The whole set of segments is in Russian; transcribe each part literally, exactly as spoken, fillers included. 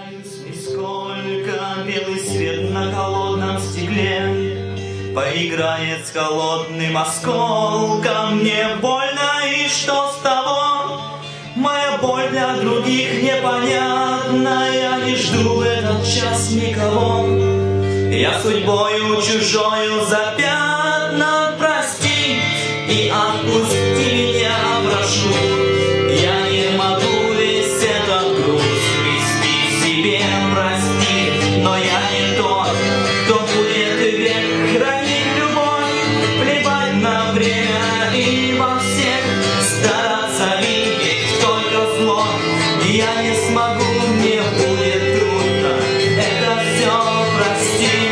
Каюсь нисколько, белый свет на холодном стекле поиграет с холодным осколком. Мне больно, и что с того? Моя боль для других непонятна. Я не жду этот час никого. Я судьбою чужою запятнан. Прости и отпусти меня, прошу. Я не могу весь этот груз нести себе. Прости, но я не тот, кто будет век хранить любовь, плевать на время и во всех стараться видеть только зло. Я не смогу, мне будет трудно это все простить.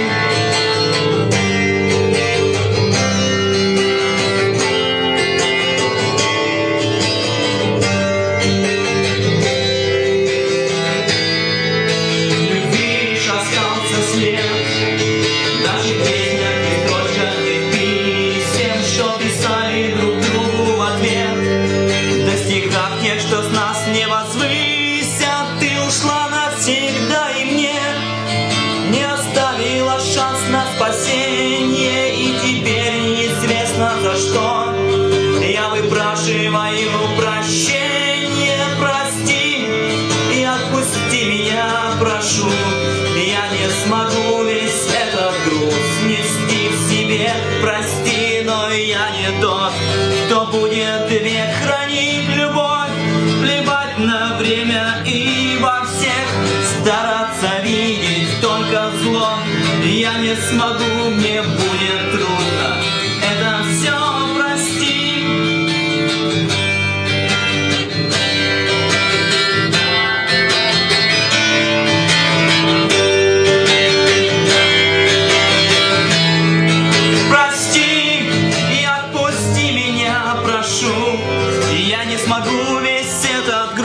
Что с нас не возвысят, ты ушла навсегда, и мне не оставила шанс на спасение, и теперь неизвестно за что я выпрашиваю прощение. Прости и отпусти меня, прошу. Я не смогу весь этот груз нести в себе. Прости, но я не тот, кто будет век хранить любовь, плевать на время и во всех стараться видеть только зло. Я не смогу, мне будет трудно это все простить. Прости и отпусти меня, прошу. Я не смогу весь этот груз